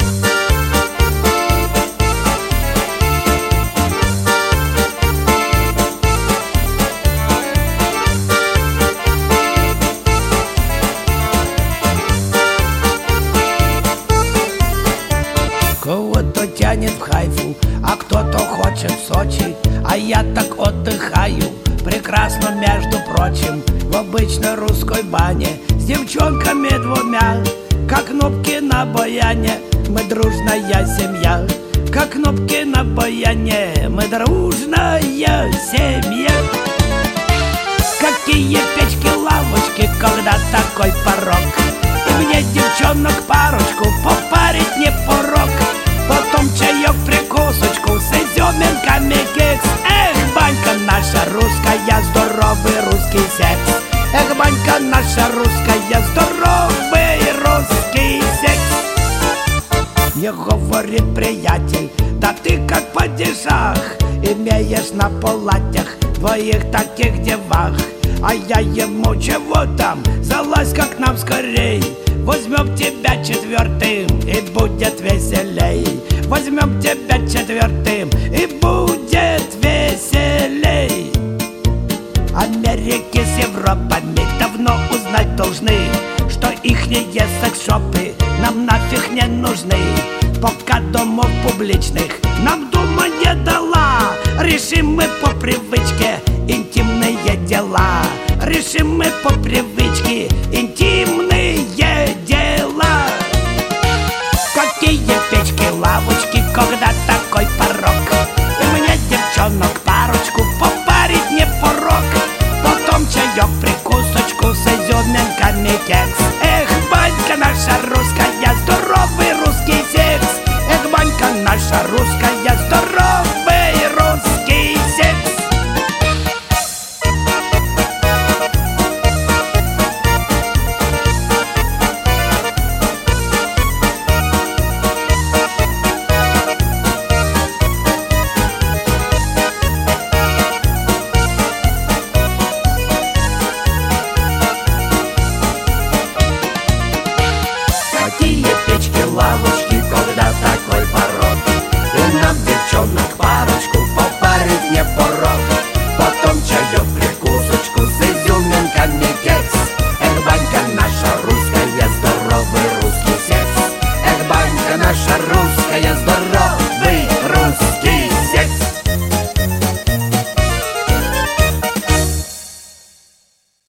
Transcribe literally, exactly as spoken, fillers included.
Кого-то тянет в Хайфу, а кто-то хочет в Сочи. А я так отдыхаю, прекрасно, между прочим, в обычной русской бане с девчонками двумя, как кнопки на баяне. Мы дружная семья, как кнопки на баяне. Мы дружная семья. Какие печки, лавочки, когда такой порог. И мне девчонок парочку попарить не порог. Потом чаек, прикусочку с изюминками кекс. Эх, банька наша русская, здоровый русский секс. Эх, банька наша русская, здоровый русский секс. Мне говорит приятель: да ты как падишах, имеешь на палатях двоих таких девах. А я ему: чего там, залазь как нам скорей, возьмем тебя четвертым и будет веселей. Возьмем тебя четвертым и будет веселей. Америки с Европами давно узнать должны, что ихние секс-шопы нам нафиг не нужны. Пока домов публичных нам дума не дала, решим мы по привычке интимные дела. Решим мы по привычке интимные дела. Какие печки, лавочки, когда такой порог. И мне девчонок парочку попарить не порог. Потом чаек, прикусочку с изюминками кекс. Эх, банька наша русская, здоровый русский секс. Эх, банька наша русская, здоровый русский секс. Какие печки, лавы,